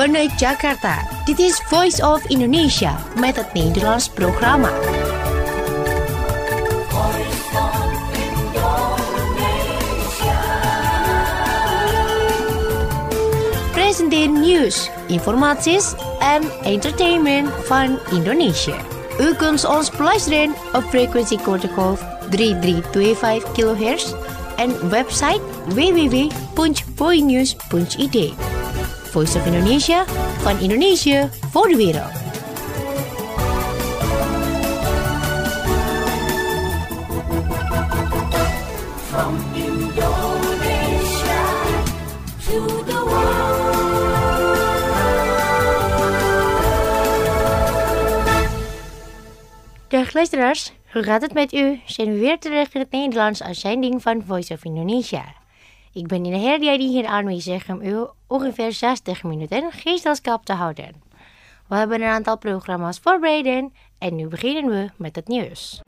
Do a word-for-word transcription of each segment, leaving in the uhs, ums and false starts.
Vanuit Jakarta, dit is Voice of Indonesia met het Nederlands programma. Presenteer nieuws, informaties en entertainment van Indonesië. U kunt ons beluisteren op frequentiegolf drie drie twee vijf kilohertz en website w w w punt voinews punt i d. Voice of Indonesia, van Indonesië voor de wereld. From Indonesia to the world. Dag luisteraars, hoe gaat het met u? Zijn we weer terug in het Nederlands uitzending van Voice of Indonesia. Ik ben in de herdia die hier aanwezig om u ongeveer zestig minuten gezelschap te houden. We hebben een aantal programma's voorbereid en nu beginnen we met het nieuws.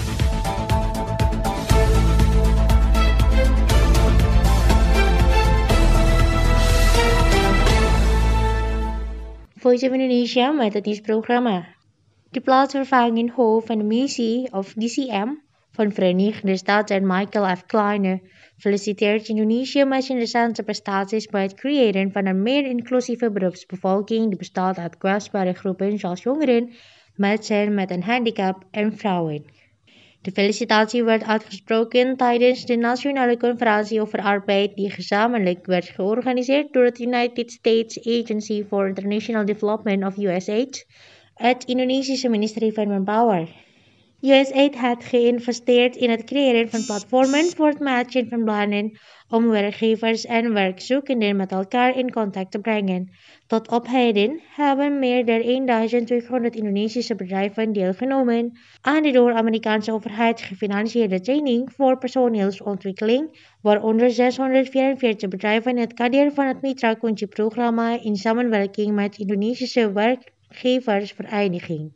Voice of Indonesia met het nieuwsprogramma. De plaatsvervangend hoofd van de missie of D C M van Verenigde Staten Michael F. Kleine feliciteert Indonesië met zijn recente prestaties bij het creëren van een meer inclusieve beroepsbevolking die bestaat uit kwetsbare groepen zoals jongeren, mensen met een handicap en vrouwen. De felicitatie werd uitgesproken tijdens de Nationale Conferentie over Arbeid die gezamenlijk werd georganiseerd door het United States Agency for International Development of U S A I D, het Indonesische ministerie van Manpower. U S A I D had geïnvesteerd in het creëren van platformen voor het matchen van banen om werkgevers en werkzoekenden met elkaar in contact te brengen. Tot op heden hebben meer dan twaalf honderd Indonesische bedrijven deelgenomen aan de door de Amerikaanse overheid gefinancierde training voor personeelsontwikkeling, waaronder zeshonderdvierenveertig bedrijven in het kader van het Mitra Kunci-programma in samenwerking met Indonesische werkgeversvereniging.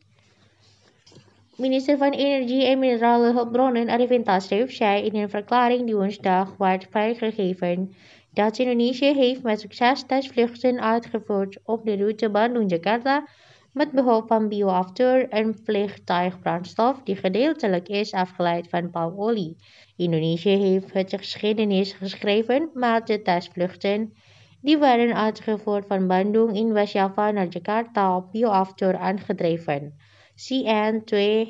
Minister van Energie en Minerale Hulpbronnen Arifin Tasrif zei in een verklaring die woensdag werd vrijgegeven dat Indonesië heeft met succes testvluchten uitgevoerd op de route Bandung-Jakarta met behulp van bioaftur en vliegtuigbrandstof die gedeeltelijk is afgeleid van palmolie. Indonesië heeft het geschiedenis geschreven met de testvluchten die werden uitgevoerd van Bandung in West-Java naar Jakarta op bioaftur aangedreven. C N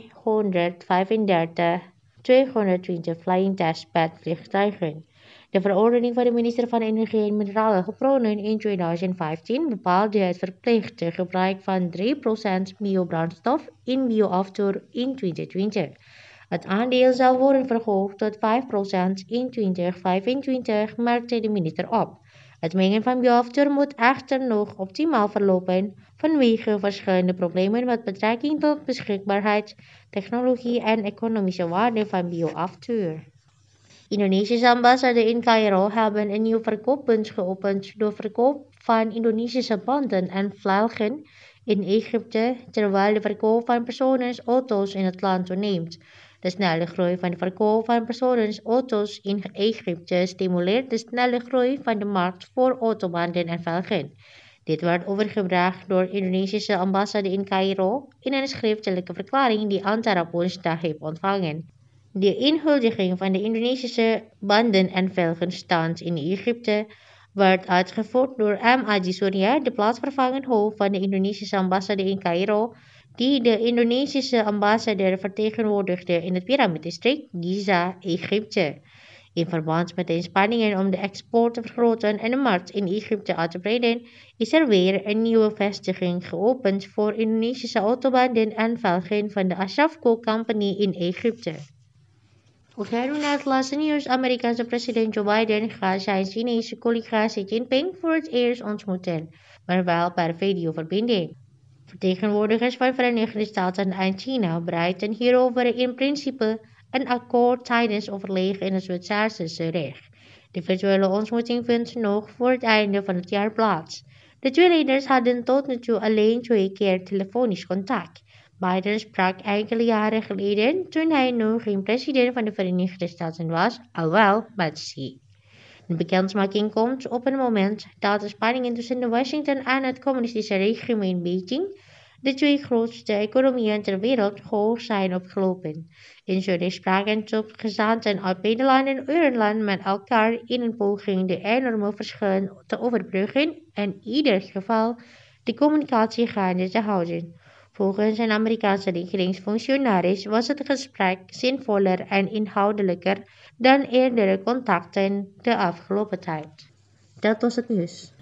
tweehonderdvijfendertig tweehonderdtwintig Flying Testbed vliegtuigen. De verordening van de minister van Energie en Minerale Hulpbronnen in twintig vijftien bepaalde het verplichte gebruik van drie procent biobrandstof in bioaftur in twintig twintig. Het aandeel zal worden verhoogd tot vijf procent in twintig vijfentwintig, merkte de minister op. Het mengen van bioaftur moet echter nog optimaal verlopen vanwege verschillende problemen met betrekking tot beschikbaarheid, technologie en economische waarde van bioaftur. Indonesische ambassade in Cairo hebben een nieuw verkooppunt geopend door verkoop van Indonesische banden en velgen in Egypte, terwijl de verkoop van personenauto's in het land toeneemt. De snelle groei van de verkoop van personenauto's in Egypte stimuleert de snelle groei van de markt voor autobanden en velgen. Dit werd overgebracht door de Indonesische ambassade in Cairo in een schriftelijke verklaring die Antara woensdag heeft ontvangen. De inhuldiging van de Indonesische banden en velgenstand in Egypte werd uitgevoerd door M. Aji Surya, de plaatsvervangend hoofd van de Indonesische ambassade in Cairo, die de Indonesische ambassadeur vertegenwoordigde in het piramidedistrict Giza, Egypte. In verband met de inspanningen om de export te vergroten en de markt in Egypte uit te breiden, is er weer een nieuwe vestiging geopend voor Indonesische autobanden en velgen van de Ashrafco Company in Egypte. We gaan nu naar het laatste nieuws. Amerikaanse president Joe Biden gaat zijn Chinese collega Xi Jinping voor het eerst ontmoeten, maar wel per videoverbinding. Vertegenwoordigers van de Verenigde Staten en China bereiden hierover in principe een akkoord tijdens overleg in het Zwitserse Zurich. De virtuele ontmoeting vindt nog voor het einde van het jaar plaats. De twee leiders hadden tot nu toe alleen twee keer telefonisch contact. Biden sprak enkele jaren geleden, toen hij nog geen president van de Verenigde Staten was, al wel met Xi. De bekendmaking komt op een moment dat de spanningen tussen Washington en het communistische regime in Beijing, de twee grootste economieën ter wereld, hoog zijn opgelopen. In zullen spraken topgezanten uit Nederland en Ierland met elkaar in een poging de enorme verschillen te overbruggen en in ieder geval de communicatie gaande te houden. Volgens een Amerikaanse regeringsfunctionaris was het gesprek zinvoller en inhoudelijker dan eerdere contacten de afgelopen tijd. Dat was het nieuws.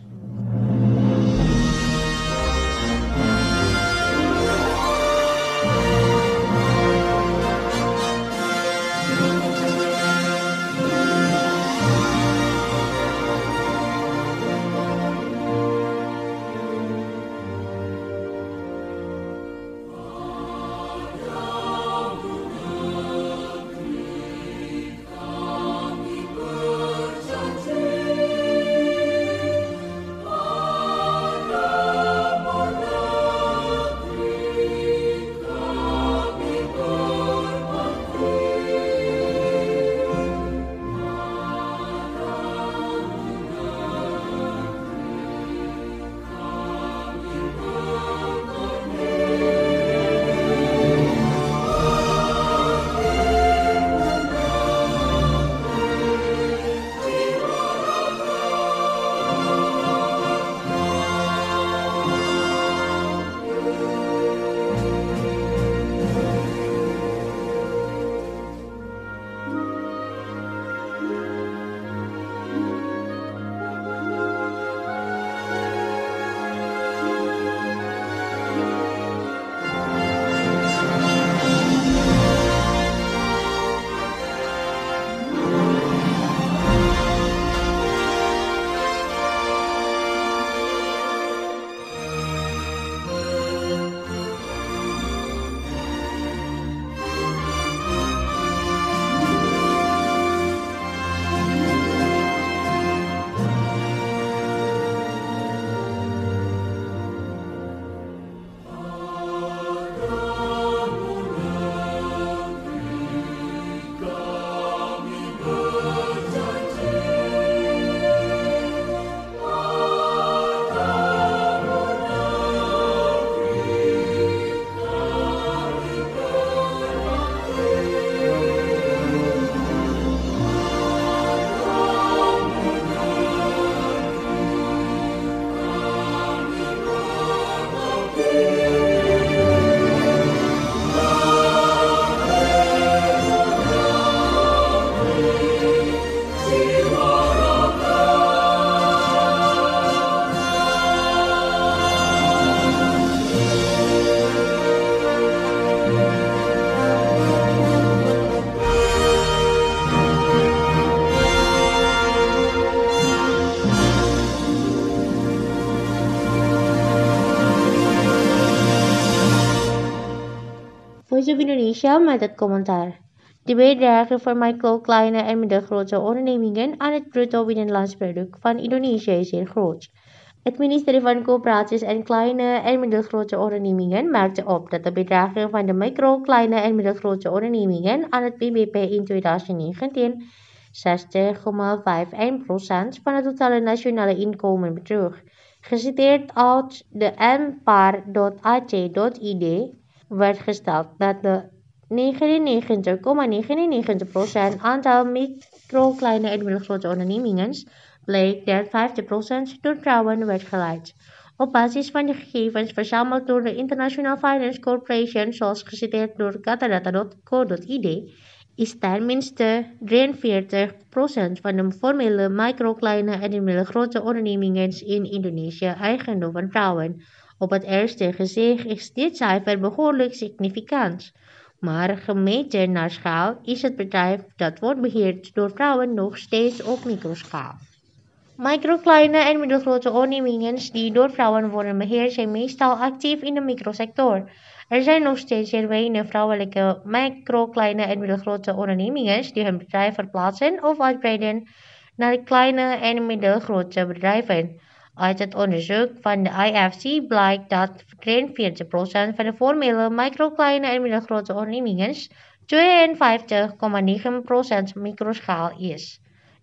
Voice of Indonesia met het commentaar. De bijdrage voor micro, kleine en middelgrote ondernemingen aan het bruto binnenlands product van Indonesië is zeer groot. Het ministerie van Coöperaties en Kleine en Middelgrote Ondernemingen merkte op dat de bijdrage van de micro, kleine en middelgrote ondernemingen aan het B B P in twintig negentien zestig komma één procent van het totale nationale inkomen bedroeg. Geciteerd uit de m par punt a c punt i d werd gesteld dat de negenennegentig komma negenennegentig procent aantal micro, kleine en middelgrote ondernemingen bleek dat vijftig procent door vrouwen werd geleid. Op basis van de gegevens verzameld door de International Finance Corporation, zoals geciteerd door katadata punt co punt i d, is ten minste drieënveertig procent van de formele micro, kleine en middelgrote ondernemingen in Indonesië eigendom van vrouwen. Op het eerste gezicht is dit cijfer behoorlijk significant, maar gemeten naar schaal is het bedrijf dat wordt beheerd door vrouwen nog steeds op microschaal. Micro, kleine en middelgrote ondernemingen die door vrouwen worden beheerd zijn meestal actief in de microsector. Er zijn nog steeds zeer weinig vrouwelijke micro, kleine en middelgrote ondernemingen die hun bedrijf verplaatsen of uitbreiden naar kleine en middelgrote bedrijven. Uit het onderzoek van de I F C blijkt dat drieënveertig procent van de formele micro, kleine en middelgrote ondernemingen tweeënvijftig komma negen procent microschaal is.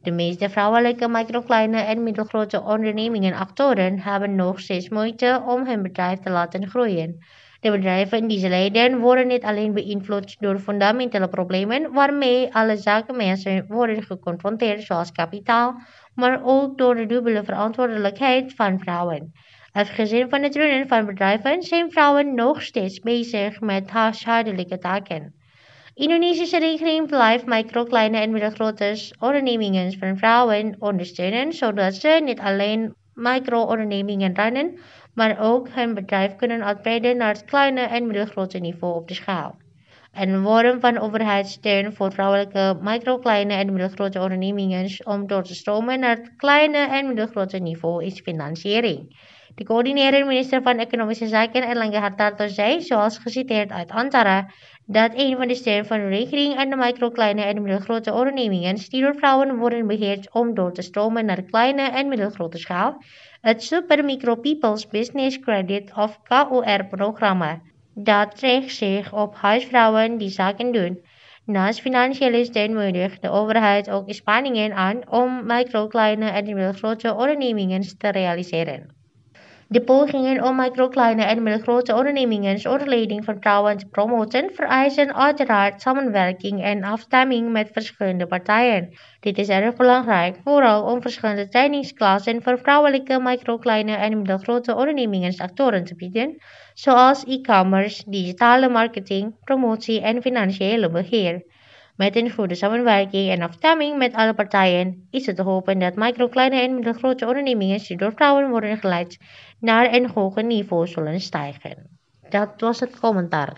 De meeste vrouwelijke micro, kleine en middelgrote ondernemingen en actoren hebben nog steeds moeite om hun bedrijf te laten groeien. De bedrijven die ze leiden worden niet alleen beïnvloed door fundamentele problemen waarmee alle zakenmensen worden geconfronteerd, zoals kapitaal, maar ook door de dubbele verantwoordelijkheid van vrouwen. Afgezien van het runnen van bedrijven zijn vrouwen nog steeds bezig met huishoudelijke taken. Indonesische regering blijft micro, kleine en middelgrote ondernemingen van vrouwen ondersteunen, zodat ze niet alleen micro-ondernemingen runnen, maar ook hun bedrijf kunnen uitbreiden naar het kleine en middelgrote niveau op de schaal. Een vorm van overheidssteun voor vrouwelijke micro, kleine en middelgrote ondernemingen om door te stromen naar het kleine en middelgrote niveau is financiering. De coördinerende minister van Economische Zaken Erlangga Hartarto zei, zoals geciteerd uit Antara, dat een van de steun van de regering aan de micro, kleine en middelgrote ondernemingen die door vrouwen worden beheerd om door te stromen naar de kleine en middelgrote schaal, het Super Micro People's Business Credit of K U R-programma. Dat richt zich op huisvrouwen die zaken doen. Naast financiële steun moedigt de overheid ook inspanningen aan om micro, kleine en middelgrote ondernemingen te realiseren. De pogingen om micro, kleine en middelgrote ondernemingen onder leiding van vrouwen te promoten vereisen uiteraard samenwerking en afstemming met verschillende partijen. Dit is erg belangrijk, vooral om verschillende trainingsklassen voor vrouwelijke micro, kleine en middelgrote ondernemingsactoren te bieden, zoals e-commerce, digitale marketing, promotie en financiële beheer. Met een goede samenwerking en afstemming met alle partijen is het te hopen dat micro, kleine en middelgrote ondernemingen die door vrouwen worden geleid naar een hoger niveau zullen stijgen. Dat was het commentaar.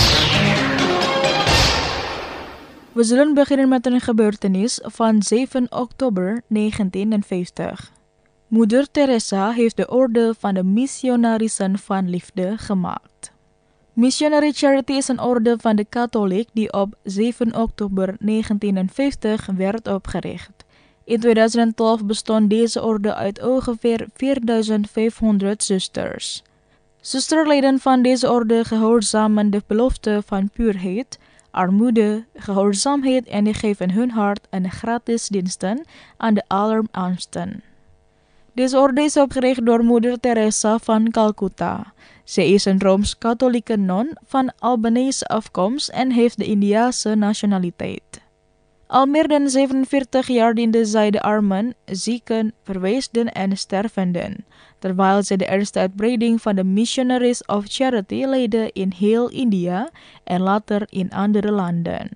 We zullen beginnen met een gebeurtenis van zeven oktober negentienhonderdvijftig. Moeder Teresa heeft de orde van de missionarissen van liefde gemaakt. Missionary Charity is een orde van de katholiek die op zeven oktober negentienhonderdvijftig werd opgericht. In tweeduizend twaalf bestond deze orde uit ongeveer vierduizend vijfhonderd zusters. Zusterleden van deze orde gehoorzamen de belofte van puurheid, armoede, gehoorzaamheid en die geven hun hart aan gratis diensten aan de allerarmsten. Deze orde is opgericht door Moeder Teresa van Calcutta. Zij is een Rooms-katholieke non van Albanese afkomst en heeft de Indiase nationaliteit. Al meer dan zevenenveertig jaar diende zij de armen, zieken, verwaisden en stervenden, terwijl zij de eerste uitbreiding van de Missionaries of Charity leidde in heel India en later in andere landen.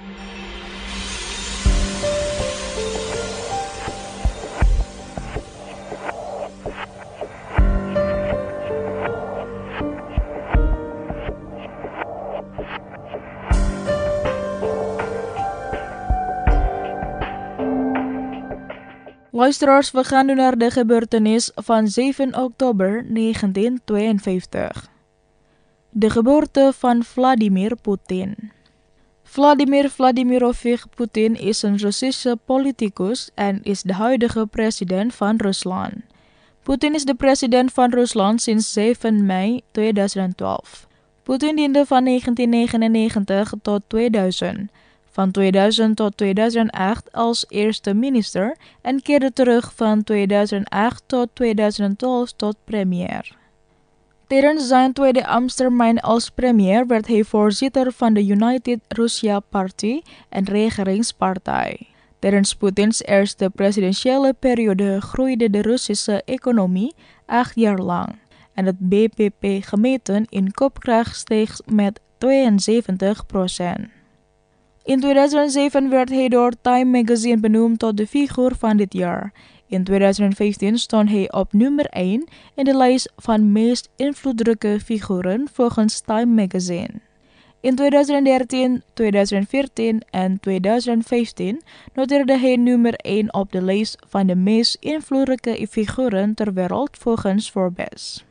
Luisteraars, we gaan nu naar de gebeurtenis van zeven oktober negentienhonderdtweeënvijftig. De geboorte van Vladimir Poetin. Vladimir Vladimirovich Poetin is een Russische politicus en is de huidige president van Rusland. Poetin is de president van Rusland sinds zeven mei tweeduizend twaalf. Poetin diende van negentien negenennegentig tot tweeduizend. Van tweeduizend tot tweeduizend acht als eerste minister en keerde terug van tweeduizend acht tot tweeduizend twaalf tot premier. Tijdens zijn tweede ambtstermijn als premier werd hij voorzitter van de United Russia Party, een regeringspartij. Tijdens Poetins eerste presidentiële periode groeide de Russische economie acht jaar lang en het B P P gemeten in koopkracht steeg met tweeënzeventig procent. In tweeduizend zeven werd hij door Time Magazine benoemd tot de figuur van dit jaar. In tweeduizend vijftien stond hij op nummer één in de lijst van meest invloedrijke figuren volgens Time Magazine. In tweeduizend dertien, tweeduizend veertien en tweeduizend vijftien noteerde hij nummer één op de lijst van de meest invloedrijke figuren ter wereld volgens Forbes.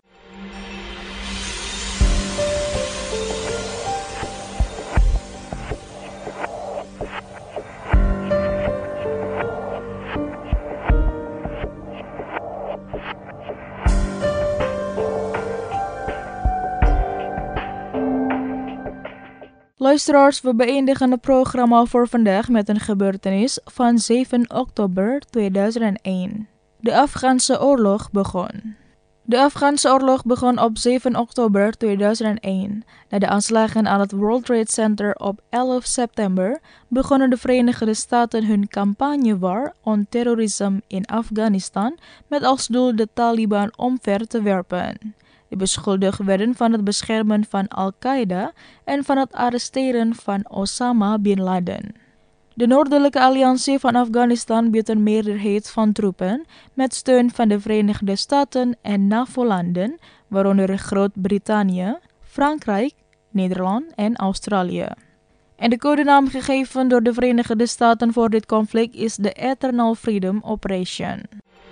Luisteraars, we beëindigen het programma voor vandaag met een gebeurtenis van zeven oktober tweeduizend één. De Afghaanse oorlog begon. De Afghaanse oorlog begon op zeven oktober tweeduizend één. Na de aanslagen aan het World Trade Center op elf september begonnen de Verenigde Staten hun campagne War on Terrorism in Afghanistan met als doel de Taliban omver te werpen. De beschuldigden werden van het beschermen van Al-Qaeda en van het arresteren van Osama bin Laden. De Noordelijke Alliantie van Afghanistan biedt een meerderheid van troepen met steun van de Verenigde Staten en NAVO-landen, waaronder Groot-Brittannië, Frankrijk, Nederland en Australië. En de codenaam gegeven door de Verenigde Staten voor dit conflict is de Eternal Freedom Operation.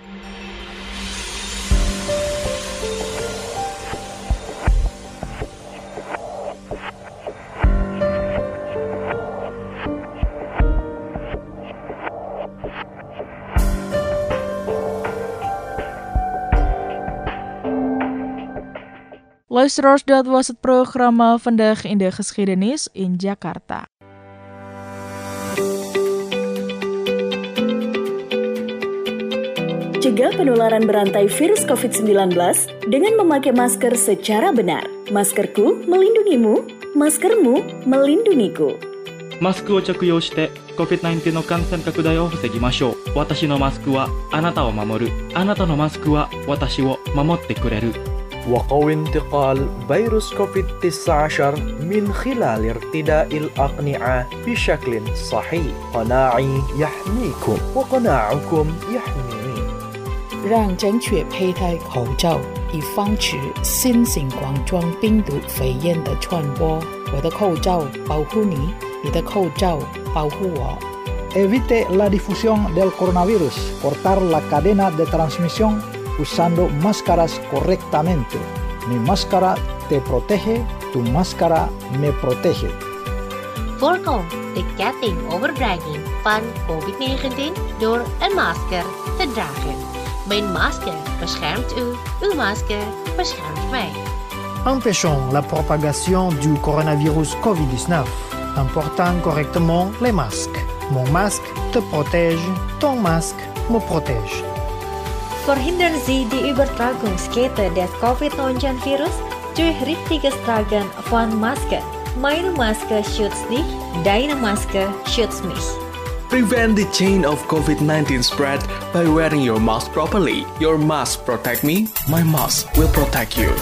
Luisteraars, dat was het programma Vandaag in de Geschiedenis in Jakarta. Cegah penularan berantai virus covid sembilan belas dengan memakai masker secara benar. Maskerku melindungimu, maskermu melindungiku. マスクを着用して コビッドナインティーン の感染拡大を防ぎましょう。私のマスクはあなたを守る。あなたのマスクは私を守ってくれる。 وقوي انتقال فيروس كوفيد تسعة عشر من خلال ارتداء الأقنعة بشكل صحيح. قناعي يحميكم وقناعكم يحميني. 让正确佩戴口罩，以防止新型冠状病毒肺炎的传播。我的口罩保护你，你的口罩保护我。 Evite la difusión del coronavirus. Cortar la cadena de transmisión usando máscaras correctamente. Mi máscara te protege, tu máscara me protege. Voorkom de ketting overdraging van covid negentien door een masker te dragen. Mijn masker beschermt u, uw masker beschermt mij. Empêchons la propagation du coronavirus covid dix-neuf en portant correctement les masques. Mon masque te protège, ton masque me protège. Verhindern Sie die Übertragungskette des covid neunzehn Virus durch richtiges Tragen von Masken. Meine Maske schützt dich, deine Maske schützt mich. Prevent the chain of covid nineteen spread by wearing your mask properly. Your mask protect me, my mask will protect you.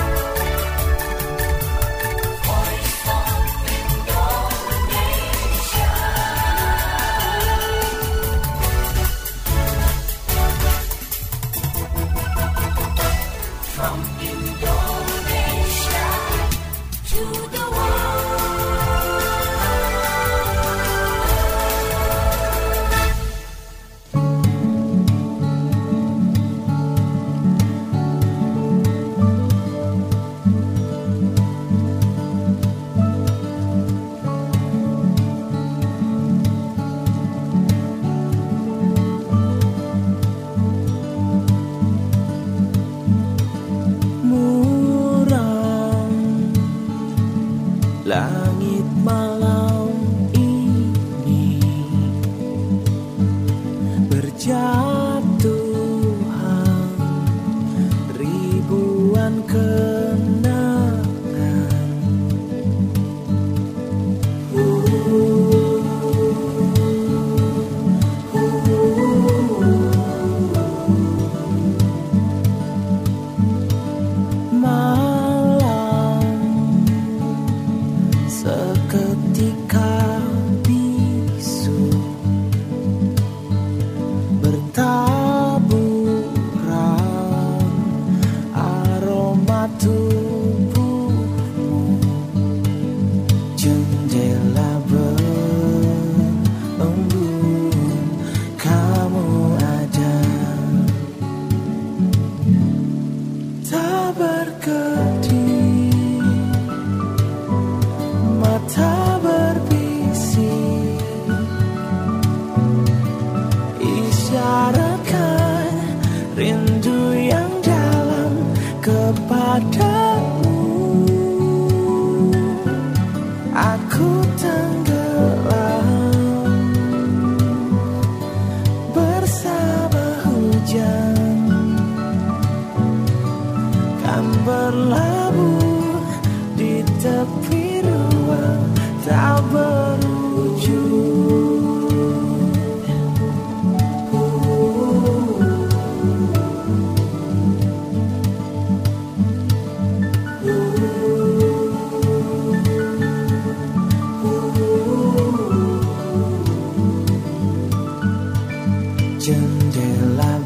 Jendela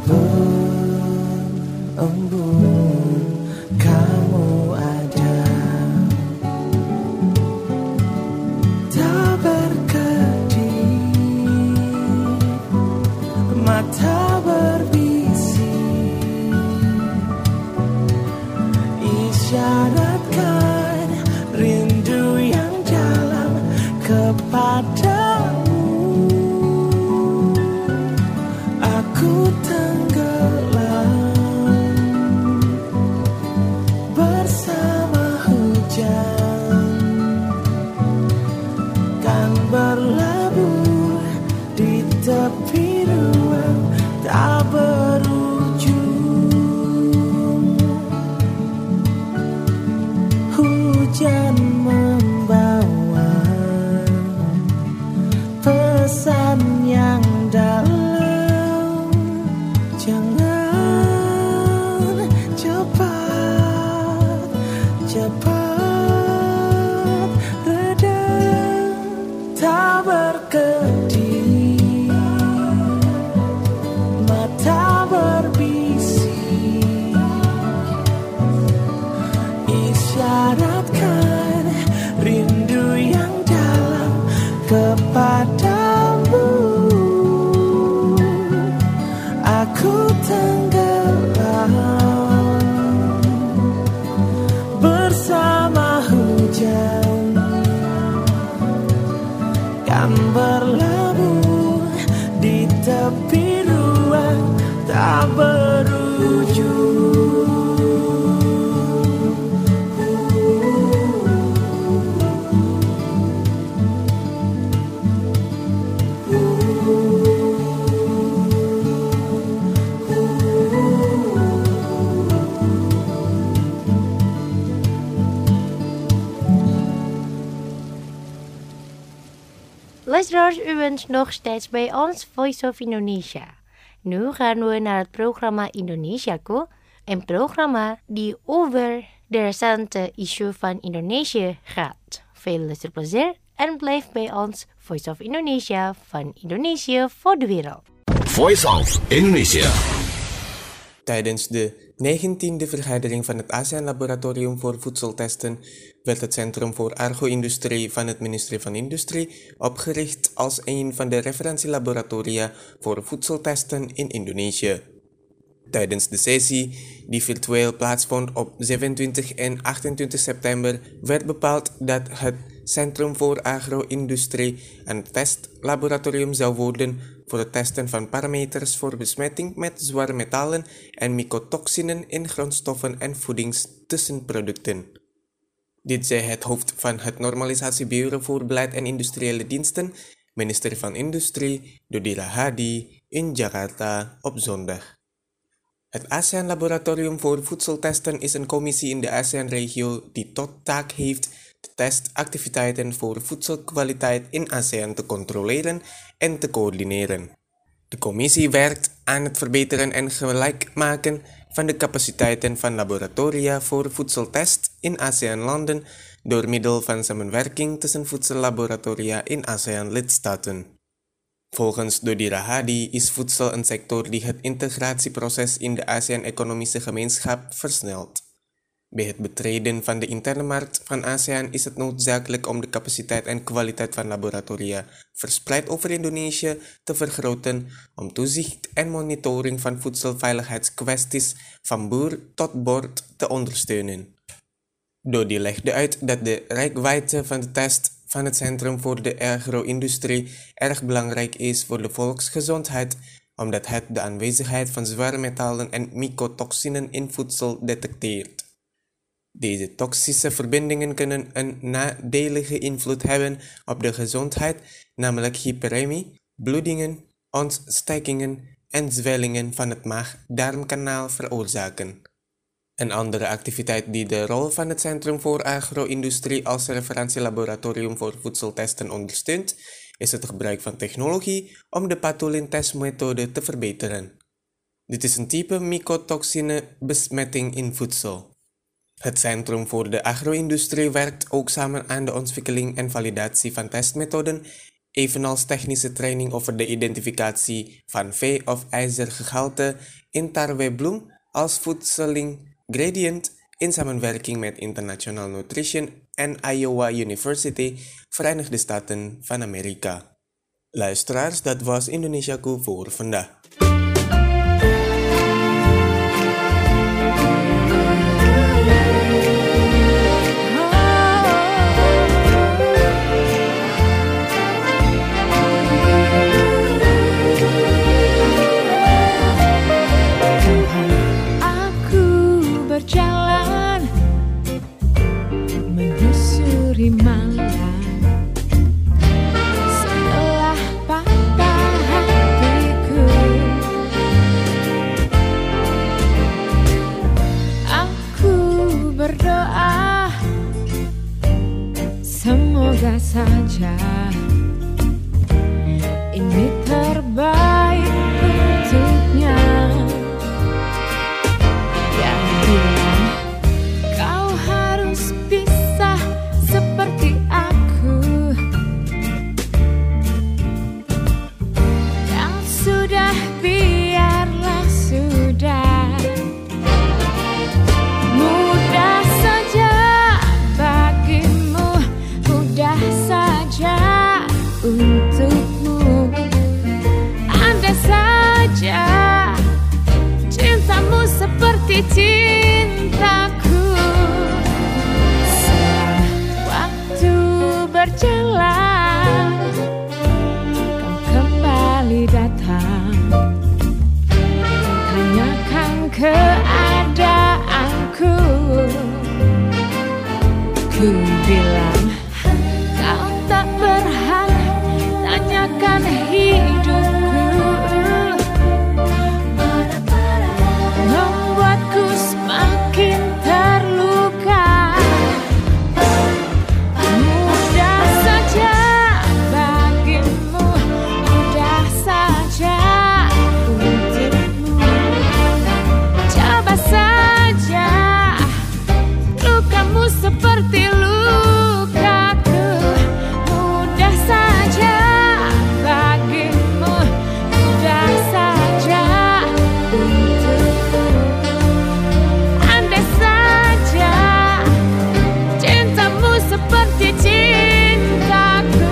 berembun, kamu ada, tak berkedip, mata berbisik, isyaratkan rindu yang dalam kepadamu. Aku tenggelam bersama hujan, kan berlabuh di tepi ruang tak berujung. Hujan membawa pesan yang dalam. Jangan cepat, cepat reda, tak berkedip, mata berbisik, isyaratkan rindu yang dalam kepadamu. Aku tenggelam bersama hujan, kan berlabuh di tepi ruang tak berujung. Luisteraars, u bent nog steeds bij ons Voice of Indonesia. Nu gaan we naar het programma Indonesiaku, een programma die over de recente issue van Indonesië gaat. Veel luisterplezier en blijf bij ons Voice of Indonesia van Indonesië voor de wereld. Voice of Indonesia. Tijdens de negentiende vergadering van het ASEAN Laboratorium voor Voedseltesten werd het Centrum voor Agro-industrie van het ministerie van Industrie opgericht als een van de referentielaboratoria voor voedseltesten in Indonesië. Tijdens de sessie, die virtueel plaatsvond op zevenentwintig en achtentwintig september, werd bepaald dat het Centrum voor Agro-industrie een testlaboratorium zou worden voor het testen van parameters voor besmetting met zware metalen en mycotoxinen in grondstoffen en voedingstussenproducten. Dit zei het hoofd van het Normalisatiebureau voor Beleid en Industriële Diensten, minister van Industrie, Dodi Rahadi, in Jakarta op zondag. Het ASEAN Laboratorium voor Voedseltesten is een commissie in de ASEAN-regio die tot taak heeft de testactiviteiten voor voedselkwaliteit in ASEAN te controleren en te coördineren. De commissie werkt aan het verbeteren en gelijk maken van de capaciteiten van laboratoria voor voedseltest in ASEAN-landen door middel van samenwerking tussen voedsellaboratoria in ASEAN-lidstaten. Volgens Dodi Rahadi is voedsel een sector die het integratieproces in de ASEAN-economische gemeenschap versnelt. Bij het betreden van de interne markt van ASEAN is het noodzakelijk om de capaciteit en kwaliteit van laboratoria verspreid over Indonesië te vergroten om toezicht en monitoring van voedselveiligheidskwesties van boer tot bord te ondersteunen. Dodi legde uit dat de reikwijdte van de test van het Centrum voor de Agro-industrie erg belangrijk is voor de volksgezondheid, omdat het de aanwezigheid van zware metalen en mycotoxinen in voedsel detecteert. Deze toxische verbindingen kunnen een nadelige invloed hebben op de gezondheid, namelijk hyperemie, bloedingen, ontstekingen en zwellingen van het maag-darmkanaal veroorzaken. Een andere activiteit die de rol van het Centrum voor Agro-industrie als referentielaboratorium voor voedseltesten ondersteunt, is het gebruik van technologie om de pathogen-testmethode te verbeteren. Dit is een type mycotoxine-besmetting in voedsel. Het Centrum voor de Agro-industrie werkt ook samen aan de ontwikkeling en validatie van testmethoden, evenals technische training over de identificatie van vee- of ijzergehalte in tarwebloem als voedselinggredient in samenwerking met International Nutrition en Iowa University, Verenigde Staten van Amerika. Luisteraars, dat was Indonesiaku voor vandaag. Saja ini terbaik untuknya. Yang bilang kau harus bisa seperti aku. Yang sudah biarlah sudah. Mudah saja bagimu, mudah saja untukmu. Andai saja cintamu seperti cintaku. Sewaktu berjalan kau kembali datang, tanyakan keadaanku. Ku bilang kau tak berhak tanyakan hidupku, membuatku semakin terluka. Mudah saja bagimu, mudah saja untukmu. Coba saja lukamu seperti lukaku. Mudah saja bagimu, mudah saja untukku. Andai saja cintamu seperti cintaku.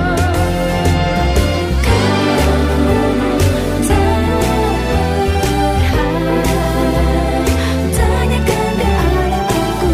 Tanyakan keadaanku,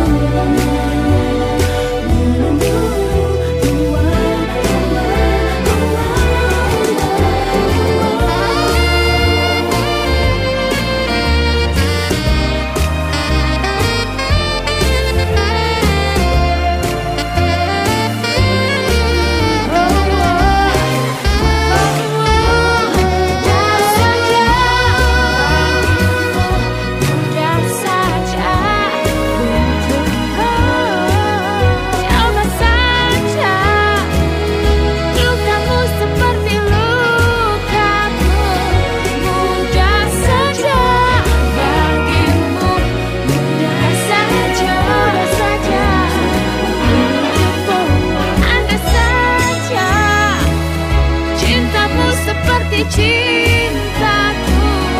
mudah saja untukku. Coba saja lukamu seperti lukaku. Mudah saja bagimu, mudah saja, mudah saja untukmu. Andai saja cintamu seperti cintaku.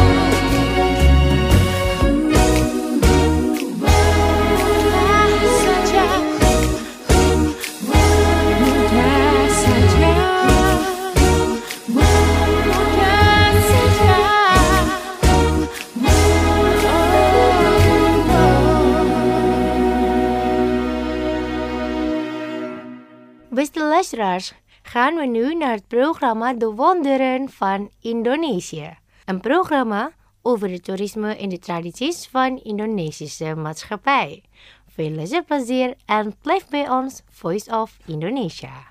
Mudah saja, mudah saja, mudah saja. Beste luisteraars, gaan we nu naar het programma De Wonderen van Indonesië. Een programma over het toerisme en de tradities van Indonesische maatschappij. Veel luisterplezier en blijf bij ons Voice of Indonesia.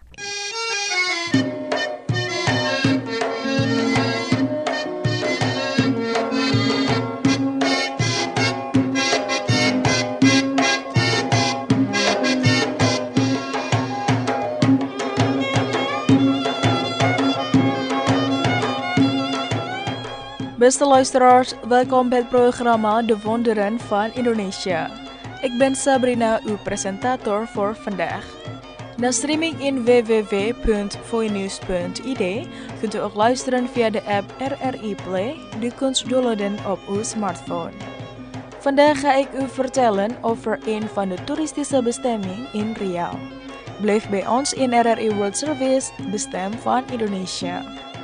Beste luisteraars, welkom bij het programma De Wonderen van Indonesia. Ik ben Sabrina, uw presentator voor vandaag. Na streaming in w w w punt voinews punt i d kunt u ook luisteren via de app R R I Play. Die kunt downloaden op uw smartphone. Vandaag ga ik u vertellen over een van de toeristische bestemmingen in Riau. Blijf bij ons in R R I World Service, de stem van Indonesia.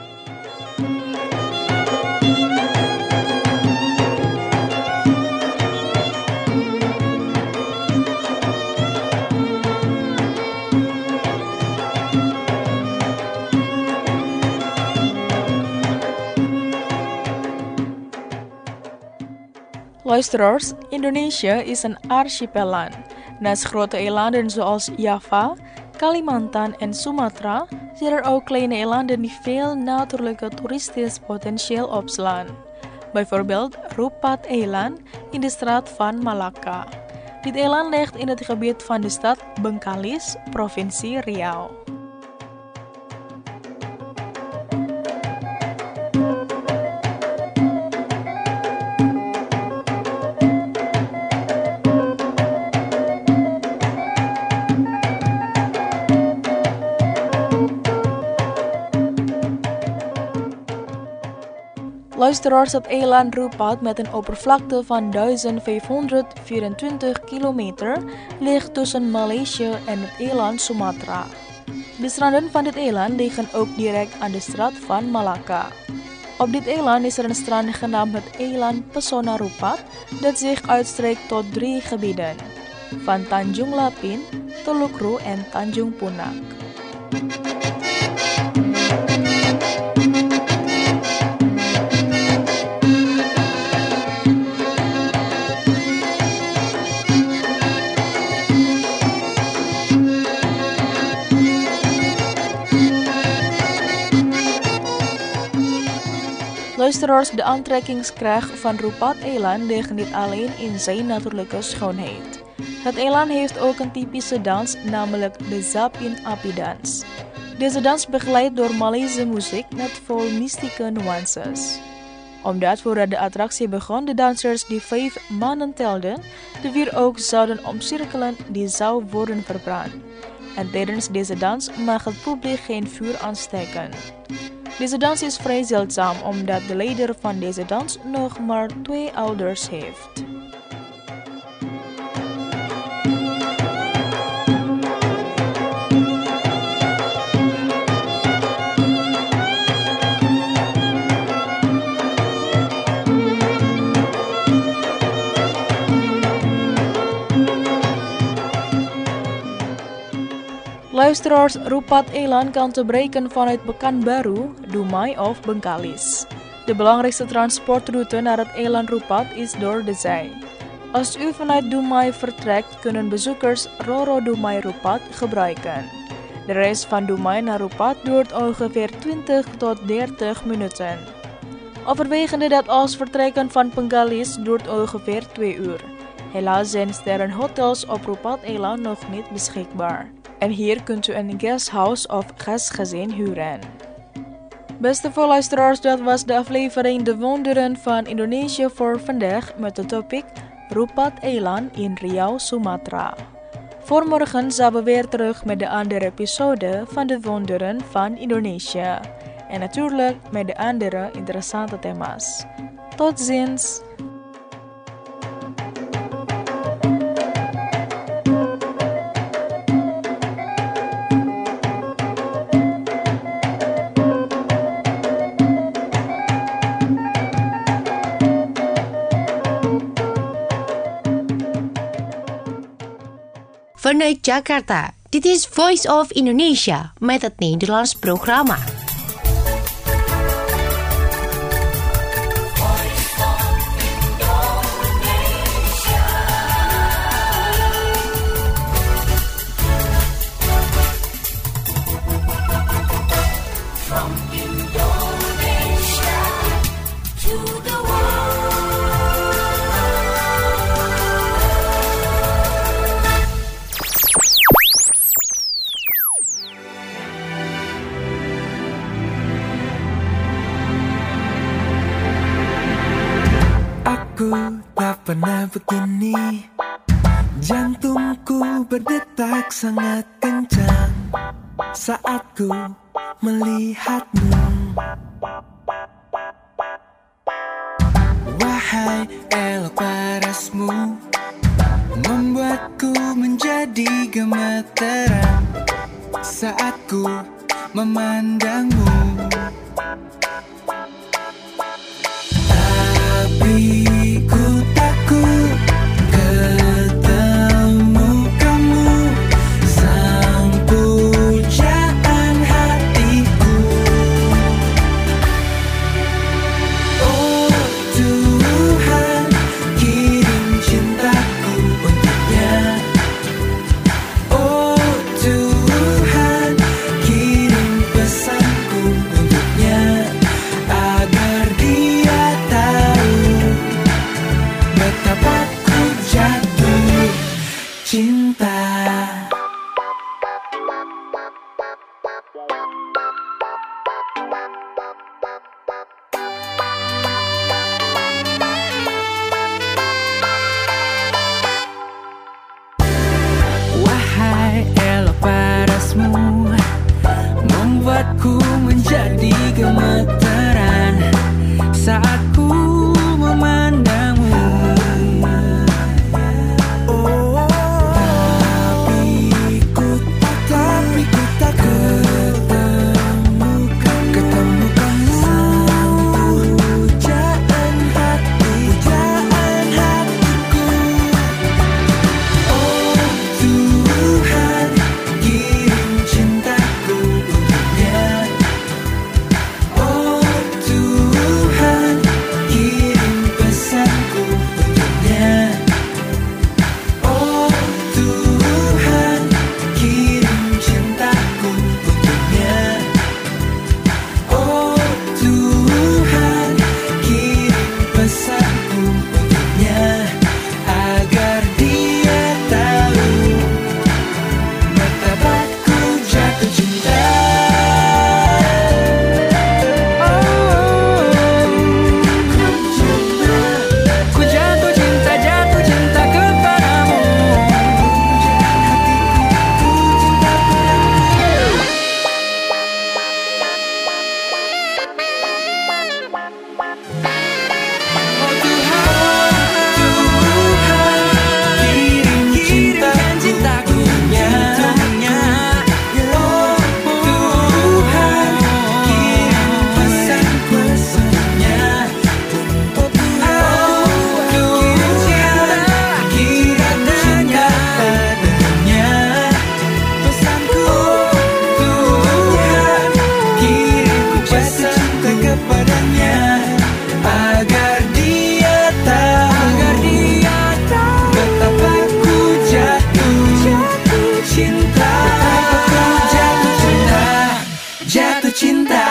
Luisteraars, Indonesia is een archipelago. Naast grote eilanden zoals Java, Kalimantan en Sumatra zijn er ook kleine eilanden die veel natuurlijke toeristisch potentieel opslaan. Bijvoorbeeld Rupat-eiland in de straat van Malacca. Dit eiland ligt in het gebied van de stad Bengkalis, provincie Riau. Luisteraars, het eiland Rupat met een oppervlakte van duizend vijfhonderdvierentwintig kilometer ligt tussen Maleisië en het eiland Sumatra. De stranden van dit eiland liggen ook direct aan de straat van Malacca. Op dit eiland is er een strand genaamd het eiland Pesona Rupat dat zich uitstrekt tot drie gebieden, van Tanjung Lapin, Teluk en Tanjung Punak. Luisteraars, de aantrekkingskracht van Rupat-eiland ligt niet alleen in zijn natuurlijke schoonheid. Het eiland heeft ook een typische dans, namelijk de Zapin Api dans. Deze dans begeleid door Maleisische muziek met vol mystieke nuances. Omdat voordat de attractie begon de dansers die vijf mannen telden, de vier ook zouden omcirkelen die zou worden verbrand. En tijdens deze dans mag het publiek geen vuur aansteken. Deze dans is vrij zeldzaam omdat de leider van deze dans nog maar twee ouders heeft. Luisteraars, Rupat-eiland kan te bereiken vanuit Pekanbaru, Dumai of Bengkalis. De belangrijkste transportroute naar het eiland Rupat is door de zee. Als u vanuit Dumai vertrekt, kunnen bezoekers Roro Dumai Rupat gebruiken. De reis van Dumai naar Rupat duurt ongeveer twintig tot dertig minuten. Overwegende dat als vertrekken van Bengkalis duurt ongeveer twee uur. Helaas zijn sterrenhotels op Rupat-eiland nog niet beschikbaar. En hier kunt u een guesthouse of gastgezin huren. Beste luisteraars, dat was de aflevering De Wonderen van Indonesië voor vandaag met de topic Rupat-eiland in Riau, Sumatra. Voor morgen zijn we weer terug met de andere episode van De Wonderen van Indonesië. En natuurlijk met de andere interessante thema's. Tot ziens! Vanuit Jakarta, dit is Voice of Indonesia met het Nederlands programma. Aku tak pernah begini, jantungku berdetak sangat kencang saat ku melihatmu. Wahai elok parasmu, membuatku menjadi gemeteran saat ku memandangmu. Tapi ku takut ketemu kamu, sang pujaan hatiku. Oh Tuhan, kirim cintaku untuknya. Oh Tuhan, kirim pesanku untuknya, agar dia tahu betapa ku jatuh cinta. Wahai elok parasmu, membuatku menjadi gemeteran saat ku memandangmu. Oh, tapi ku tak, tapi ku tak ketemu kamu, ketemu kamu. Sang pujaan hati, pujaan hatiku. Oh Tuhan, kirim cintaku untuknya. Oh Tuhan, kirim pesanku untuknya. Oh Tuhan, kirim cintaku untuknya. Oh Tuhan, kirim pesanku untuknya, agar dia tahu betapa ku jatuh cinta. Ku jatuh cinta, jatuh cinta kepadamu. Hatiku, ku cinta padamu. Oh Tuhan, Tuhan, kirim cinta, cintaku untuknya. Oh Tuhan, kirim pesanku untuknya. Oh Tuhan, kirim cinta padanya. Pesanku, Tuhan, kirim pesanku kepadanya, agar dia tahu, agar dia tahu betapa ku jatuh cinta, betapa ku jatuh cinta, jatuh cinta.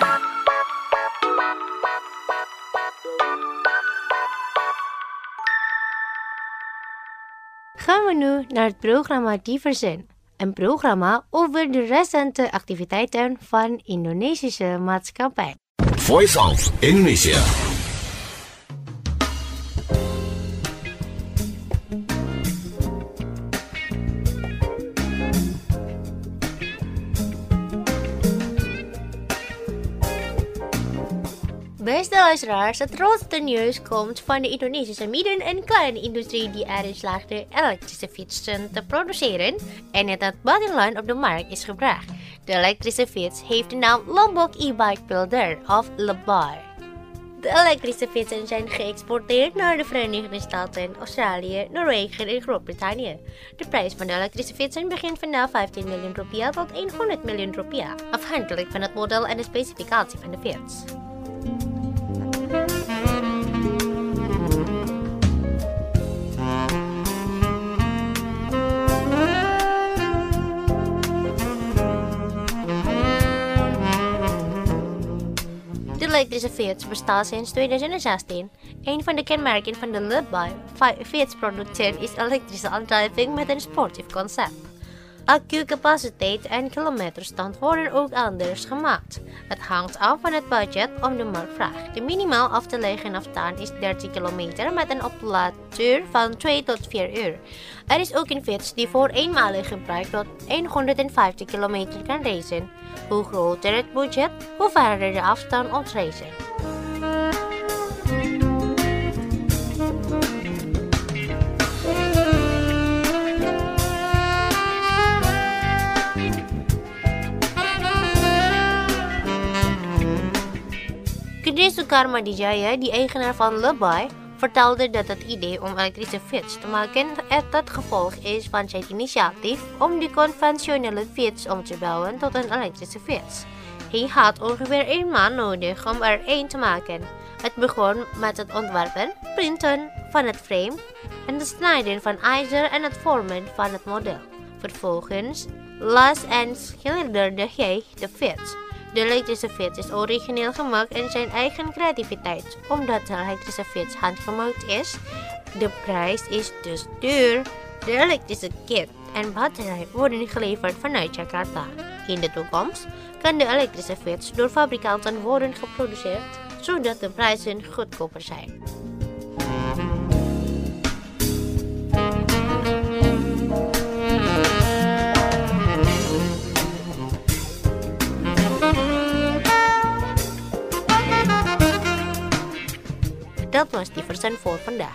Gaan we nu naar het programma Diversen, een programma over de recente activiteiten van Indonesische maatschappij. Voice of Indonesia. Beste luisteraars, het grootste nieuws komt van de Indonesische midden- en kleine industrie die erin slaagde elektrische fietsen te produceren en het het buitenland op de markt is gebracht. De elektrische fiets heeft de naam Lombok e-bike builder of Lebbar. De elektrische fietsen zijn geëxporteerd naar de Verenigde Staten, Australië, Noorwegen en Groot-Brittannië. De prijs van de elektrische fietsen begint vanaf vijftien miljoen rupiah tot honderd miljoen rupiah, afhankelijk van het model en de specificatie van de fiets. De elektrische fiets bestaat sinds tweeduizend zestien. Een van de kenmerken van de Lebbar fietsproducten is elektrische aandrijving met een sportief concept. Accucapaciteit en kilometerstand worden ook anders gemaakt. Het hangt af van het budget om de marktvraag. De minimaal af te leggen afstand is dertig kilometer met een oplaadduur van twee tot vier uur. Er is ook een fiets die voor eenmalig gebruik tot honderdvijftig kilometer kan reizen. Hoe groter het budget, hoe verder de afstand om te reizen. Gede Soekarmadijaya, die eigenaar van Lebay, vertelde dat het idee om elektrische fiets te maken het gevolg is van zijn initiatief om de conventionele fiets om te bouwen tot een elektrische fiets. Hij had ongeveer een maand nodig om er één te maken. Het begon met het ontwerpen, printen van het frame en het snijden van ijzer en het vormen van het model. Vervolgens las en schilderde hij de fiets. De elektrische fiets is origineel gemaakt in zijn eigen creativiteit. Omdat de elektrische fiets handgemaakt is, de prijs is dus duur. De elektrische kit en batterij worden geleverd vanuit Jakarta. In de toekomst kan de elektrische fiets door fabrikanten worden geproduceerd, zodat de prijzen goedkoper zijn. Dat was die versen voor vandaag.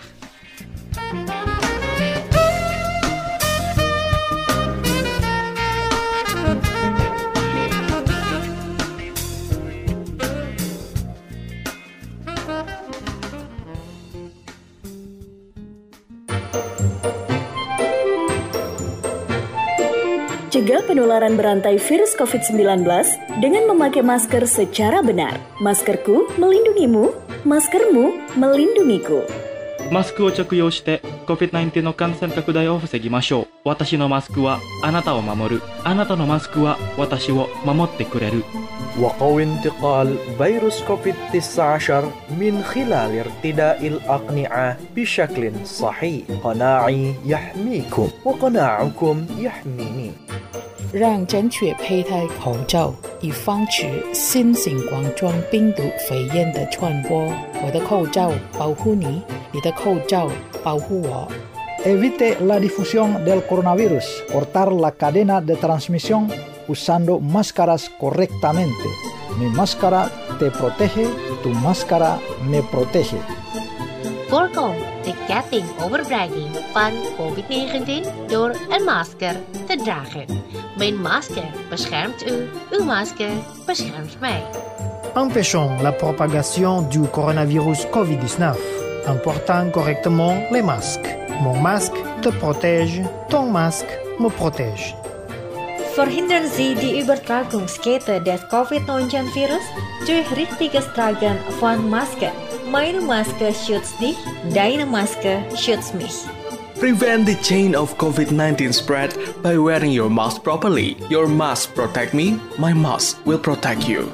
Cegah penularan berantai virus covid sembilan belas dengan memakai masker secara benar. Maskerku melindungimu, maskermu melindungiku. マスクを着用して コビッドナインティーン の感染拡大を防ぎましょう。私のマスクはあなたを守る。あなたのマスクは私を守ってくれる。 وقو انتقال فيروس كوفيد تسعة عشر من خلال ارتداء الأقنعة بشكل صحيح. قناعي يحميكم وقناعكم يحميني. 让正确佩戴口罩，以防止新型冠状病毒肺炎的传播。我的口罩保护你，你的口罩保护我。 Evite la difusión del coronavirus. Cortar la cadena de transmisión usando máscaras correctamente. Mi máscara te protege, tu máscara me protege. Voorkom de ketting overbrenging van covid negentien door een masker te dragen. Mijn masker beschermt u, uw masker beschermt mij. Empêchons la propagation du coronavirus covid dix-neuf en portant correctement les masques. Mon masque te protège, ton masque me protège. Verhindern Sie die Übertragungskette des covid neunzehn Virus durch richtiges Tragen von Masken. Meine Maske schützt dich, deine Maske schützt mich. Prevent the chain of covid nineteen spread by wearing your mask properly. Your mask protect me, my mask will protect you.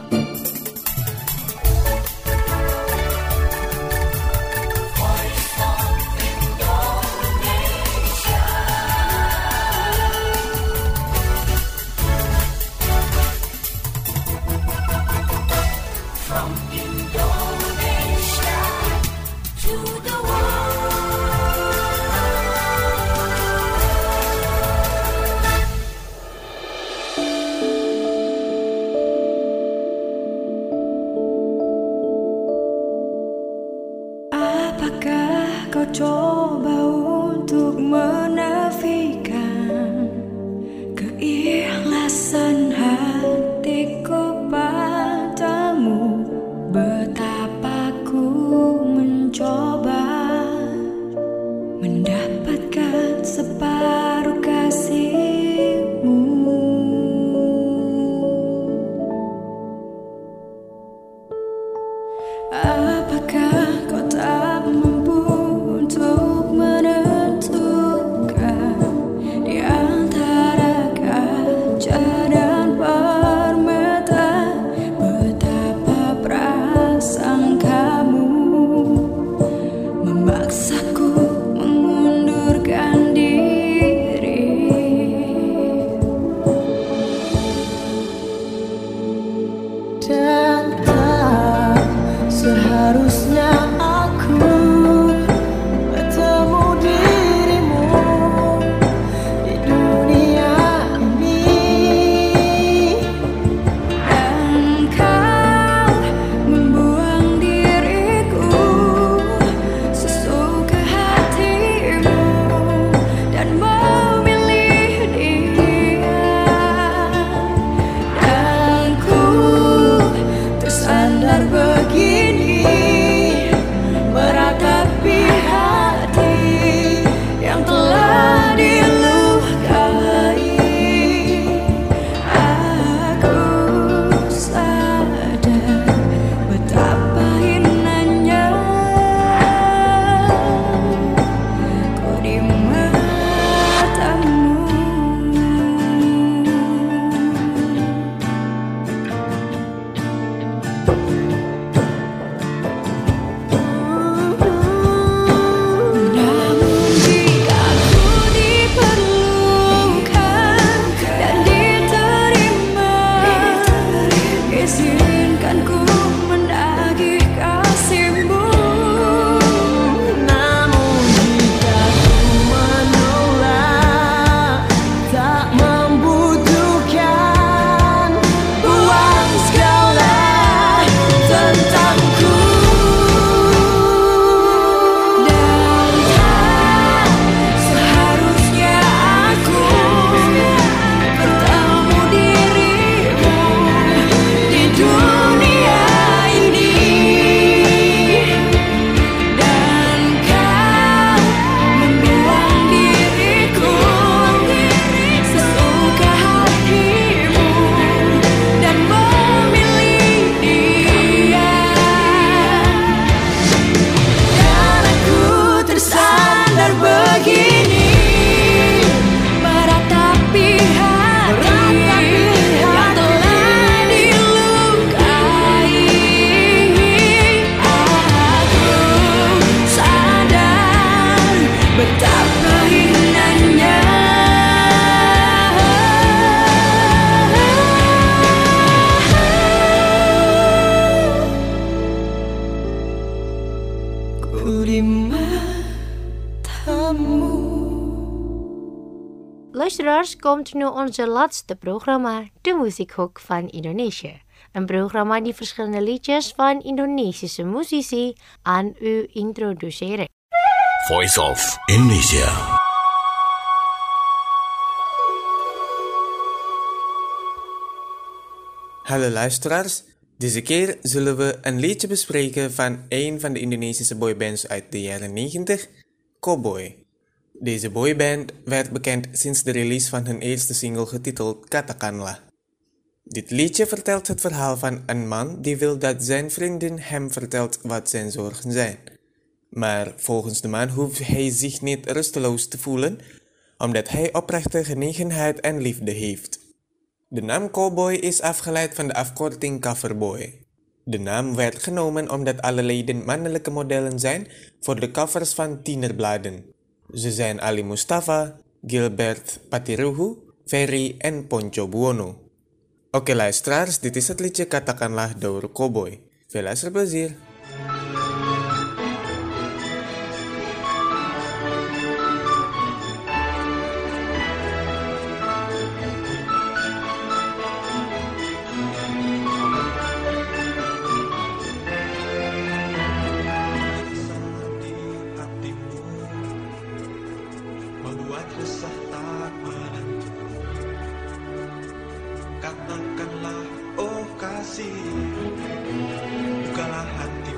Coba untuk menafikan keikhlasan hatiku padamu. Betapa ku mencoba mendapatkan separuh kasihmu. Apakah kau tak mampu untuk menentukan di antara kaca dan permata betapa prasangkamu memaksaku mengundurkan diri. dan tak seharusnya aku bertemu dirimu di dunia ini, dan kau membuang diriku sesuka hatimu dan memilih dia, dan ku tersandar begini meratapi hati yang telah dilukai. Aku sadar betapa hinanya ku di matamu. Namun jika ku diperlukan dan diterima, izinkan ku menagih kasihmu. Namun jika ku menolak, tak membutuhkan, buang segala tentangku, dan tak seharusnya aku bertemu dirimu di dunia ini, dan kau membuang diriku sesuka hatimu dan memilih dia, dan aku tersandar begini meratapi hati yang telah dilukai. Aku sadar betapa hinanya ku di matamu. Luisteraars, komt nu onze laatste programma, de Muziekhoek van Indonesië. Een programma die verschillende liedjes van Indonesische muzici aan u introduceren. Voice of Indonesia. Hallo luisteraars, deze keer zullen we een liedje bespreken van een van de Indonesische boybands uit de jaren negentig, Cowboy. Deze boyband werd bekend sinds de release van hun eerste single getiteld Katakanlah. Dit liedje vertelt het verhaal van een man die wil dat zijn vriendin hem vertelt wat zijn zorgen zijn. Maar volgens de man hoeft hij zich niet rusteloos te voelen, omdat hij oprechte genegenheid en liefde heeft. De naam Cowboy is afgeleid van de afkorting Coverboy. De naam werd genomen omdat alle leden mannelijke modellen zijn voor de covers van tienerbladen. Ze zijn Ali Mustafa, Gilbert Patiruhu, Ferry en Ponco Buono. Oke luisteraars, dit is het liedje Katakanlah door Cowboy. Veel luisterplezier. Membuat resah tak menentu. Katakanlah oh kasih, bukalah hati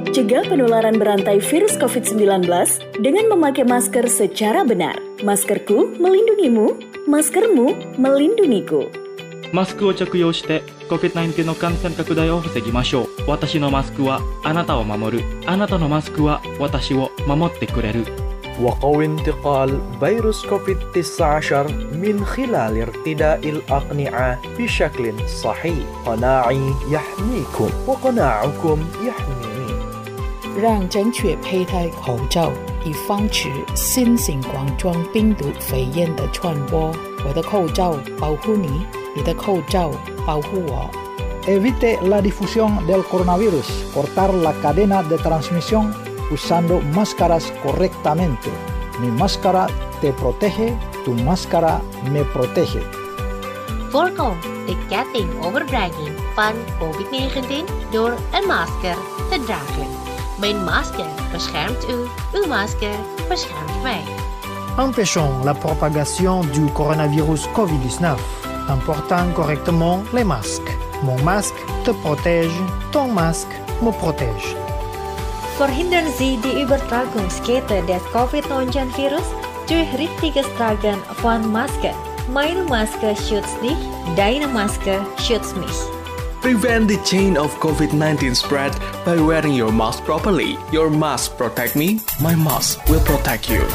Cegah penularan berantai virus covid sembilan belas dengan memakai masker secara benar. Maskerku melindungimu, maskermu melindungiku. マスクを着用して コビッドナインティーン の感染拡大を防ぎましょう。私のマスクはあなたを守る。あなたのマスクは私を守ってくれる。 وقوي انتقال فيروس كوفيد تسعة عشر من خلال ارتداء الأقنعة بشكل صحيح. قناعي يحميكم وقناعكم يحميني. 让正确佩戴口罩，以防止新型冠状病毒肺炎的传播。我的口罩保护你，你的口罩保护我。 Evite la difusión del coronavirus. Cortar la cadena de transmisión usando máscaras correctamente. Mi máscara te protege, tu máscara me protege. Voorkom de ketting overdraging van covid negentien door een masker te dragen. Mijn masker beschermt u, uw masker beschermt mij. Empêchons la propagation du coronavirus covid dix-neuf en portant correctement les masques. Mon masque te protège, ton masque me protège. Verhindern Sie die Übertragungskette des covid neunzehn Virus durch richtiges Tragen von Masken. Meine Maske schützt dich, deine Maske schützt mich. Prevent the chain of covid nineteen spread by wearing your mask properly. Your mask protect me, my mask will protect you.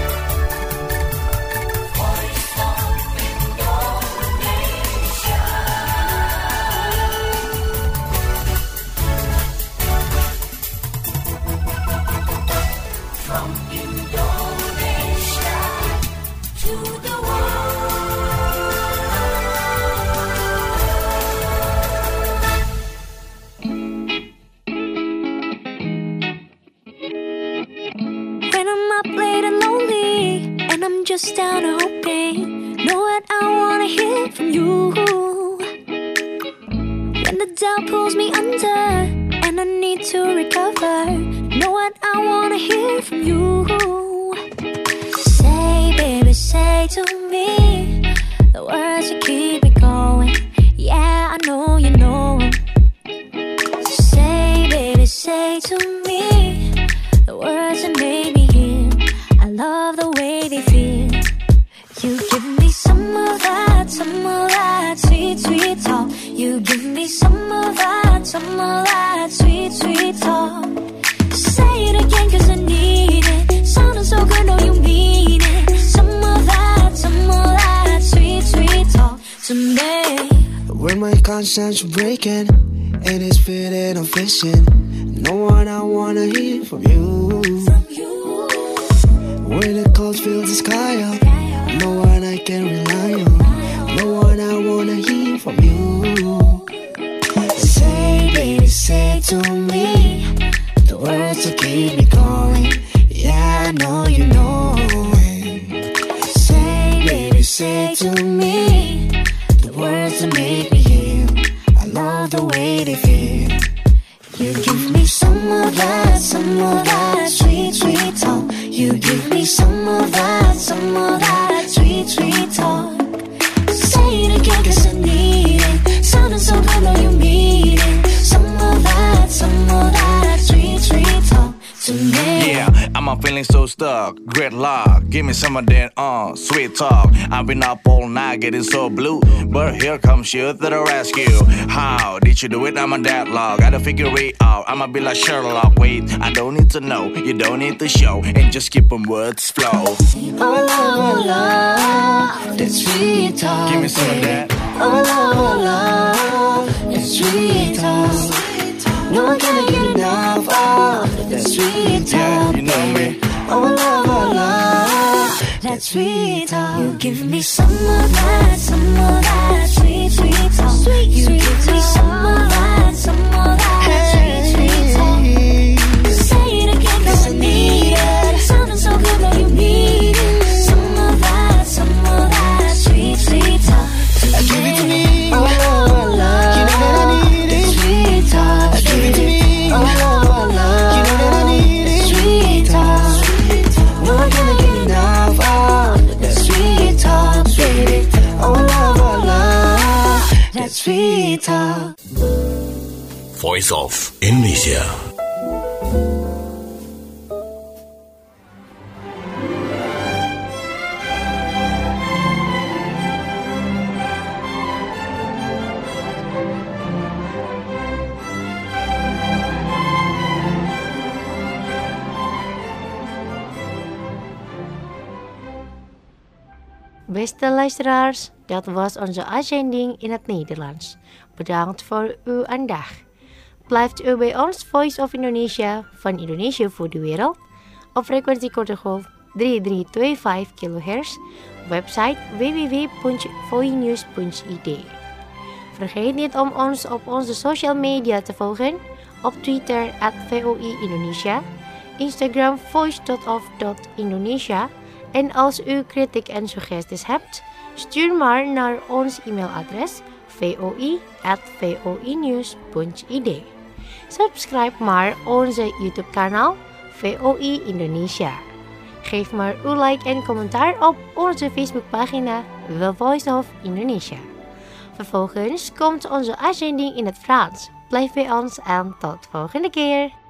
Just down and hoping, know what I wanna hear from you. When the doubt pulls me under and I need to recover, know what I wanna hear from you. Say, baby, say to me the words that keep me going. Yeah, I know you know. Say, baby, say to me the words that made me heal. I love the way they feel. You give me some of that, some of that sweet, sweet talk. You give me some of that, some of that sweet, sweet talk. Say it again cause I need it. Sounding so good, know you mean it. Some of that, some of that sweet, sweet talk to me. When my conscience breaking and it's feeling I'm fishing, no one I wanna hear from you. When the clouds fill the sky up, no one I can rely on, no one I wanna hear from you. Say, baby, say to me the words that keep me going. Yeah, I know you know it. Say, baby, say to me the words that make me heal. I love the way they feel. You give me some of that, some of that sweet, sweet talk. You give me some of that, some of that sweet, sweet talk. Say it again cause I need it. Sounding so good, know you mean it. Some of that, some of that sweet, sweet talk to me. Yeah, I'm feeling so stuck, gridlock. Give me some of that uh, sweet talk. I've been up all night getting so blue, but here comes you to the rescue. How did you do it? I'm a deadlock. Gotta figure it out. I'ma be like Sherlock. Wait, I don't need to know, you don't need to show, and just keep them words flow. Oh, love, oh, love, that sweet talk. Give me some of that. Oh, love, oh, love, that sweet talk. No one can get enough of that sweet talk. Yeah, you know me. Oh, love, oh, love, that sweet talk. You give me some of that, some of that sweet, sweet talk. Sweet, you sweet give talk. Me some of that, some of that hey, sweet, sweet talk. Say it again cause I need it. Sounding so good, know you need it. Some of that, some of that sweet, sweet talk. Give it to me. Oh, love, oh, love, you know that I need it. Sweet talk. Give it to me. Oh, love, oh, love, you know that I need it. Sweet talk. No one can get enough of that sweet talk, baby. Oh, love, oh, love, that sweet talk. Voice of Indonesia. Beste luisteraars, dat was onze uitzending in het Nederlands. Bedankt voor uw aandacht. Blijft u bij ons Voice of Indonesia van Indonesië voor de wereld op frequentie korte golf drie drie twee vijf kilohertz, website w w w punt voinews punt i d. Vergeet niet om ons op onze social media te volgen, op Twitter at V O I Indonesia, Instagram voice dot of dot indonesia en als u kritiek en suggesties hebt, stuur maar naar ons e-mailadres voi at voinews punt i d. Subscribe maar onze YouTube kanaal V O I Indonesia. Geef maar uw like en commentaar op onze Facebookpagina The Voice of Indonesia. Vervolgens komt onze uitzending in het Frans. Blijf bij ons en tot volgende keer.